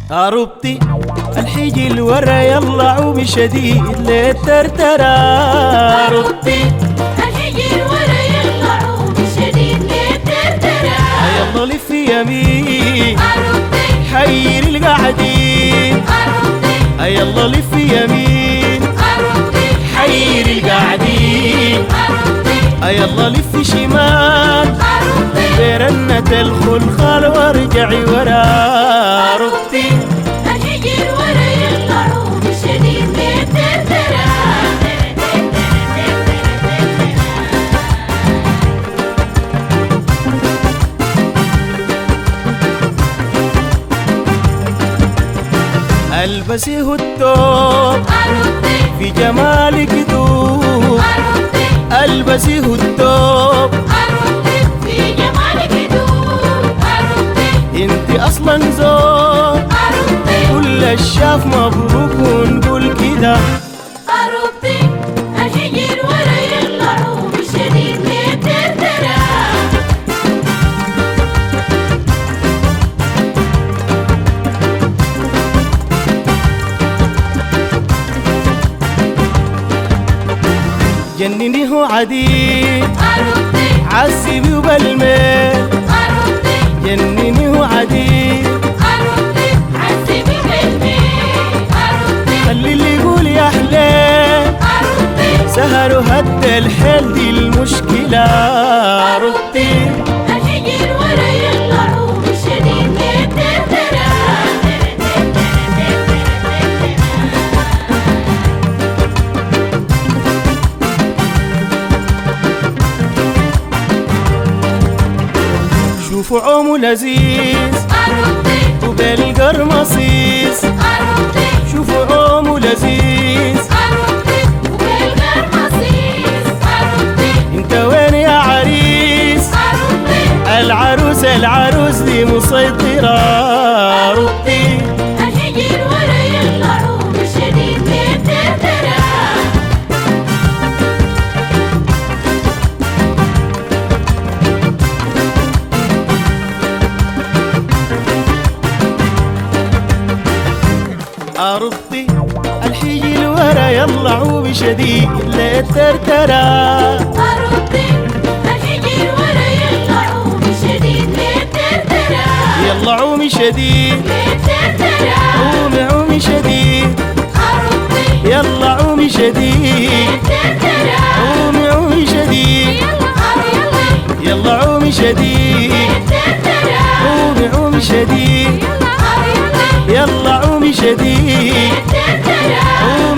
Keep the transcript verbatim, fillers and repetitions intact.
قربتي الحجي الورا يلا عومي شديد للترترى. قربتي الحجي الورا يلا عومي شديد للترترى. يلا لف يمين قربتي حير القاعدين. قربتي يلا لف يمين قربتي حير القاعدين. قربتي يلا لف شمال قربتي برنة الخلخال وارجعي ورا. ربتي الحجي الورا يلا عومي شديد للترترى. البسيه التوب قربتي في جمالك دوب. قربتي البسيه التوب قربتي في جمالك دوب. قربتي انت اصلا زوج قربتي كل الشاف مبروك ونقول كده. قربتي الحجي الورا يلا عومي شديد للترترى. جنني هو عديد قربتي عذبي وبالميل. قربتي جنني هو عديد قربتي عذبي بالميل. قربتي خلي اللي يقول يا حليل قربتي سهروا هد الحيل دي المشكلة. ربتي الحجي الورا يلا عومي شديد للترترى. شوفوا عومه لذيذ قربتي وبالقرمصيص. قربتي شوفوا عومه لذيذ قربتي وبالقرمصيص. قربتي انت وين يا عريس. قربتي العروس العروس دي مسيطرة. ربتي الحجي الورا يلا عومي شديد للترترى. ربتي الحجي الورا يلا عومي شديد للترترى. قربتي الحجي الورا يلا عومي شديد للترترى. يلا عومي شديد للترترى. عومي عومي شديد. قربتي يلا عومي شديد للترترى. عومي عومي شديد. يلا يلا يلا عومي شديد للترترى. عومي عومي شديد. يلا يلا يلا عومي شديد للترترى. عومي